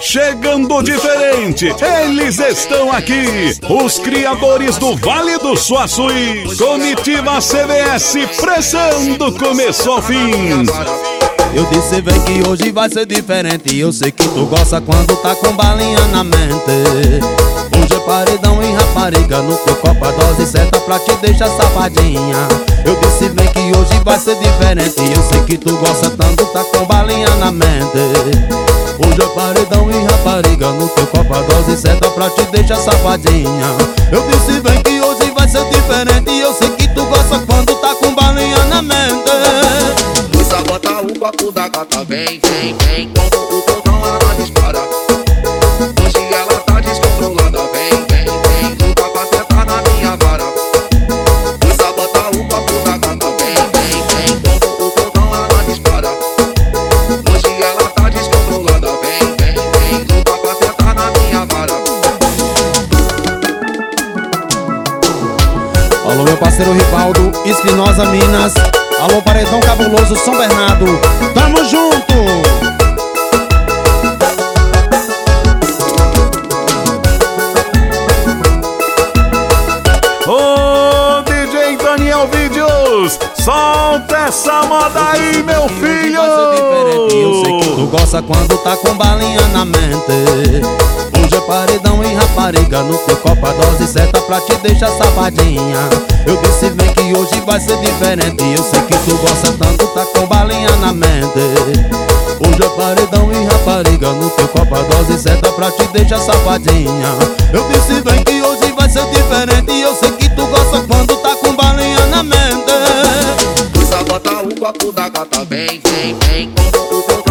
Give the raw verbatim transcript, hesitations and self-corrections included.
chegando diferente, eles estão aqui, os criadores do Vale do Suaçuí, Comitiva C B S, pressão do começo ao fim. Eu disse vem que hoje vai ser diferente, eu sei que tu gosta quando tá com balinha na mente. Hoje é paredão e rapariga, no teu copo a dose certa pra te deixar safadinha. Eu disse vem que hoje vai ser diferente, eu sei que tu gosta tanto, tá com balinha na mente. Hoje é paredão e rapariga, no teu copo a dose certa pra te deixar safadinha. Eu disse vem que hoje vai ser diferente, eu sei que tu gosta quando tá com balinha na mente. Só bota o copo da gata, vem, vem, vem, como o botão ela dispara. Hoje ela tá descontrolada, vem, vem, vem, nunca vai acertar na minha vara. Só bota o copo da gata, vem, vem, vem, como o botão ela dispara. Hoje ela tá descontrolada, vem, vem, vem, nunca vai acertar na minha vara. Alô meu parceiro Rivaldo, Espinosa, Minas. Alô Paredão Cabuloso, São Bernardo, tamo junto! Ô D J Daniel Vídeos, solta essa moda aí, meu filho! Eu sei que tu gosta quando tá com balinha na mente. Hoje é paredão e rapariga, no teu copo a dose certa pra te deixar safadinha. Eu disse vem que hoje vai ser diferente, eu sei que tu gosta tanto, tá com balinha na mente. Hoje é paredão e rapariga, no teu copo a dose certa pra te deixar safadinha. Eu disse vem que hoje vai ser diferente, eu sei que tu gosta quando tá com balinha na mente. Só bota o copo da gata, vem, vem, vem, como o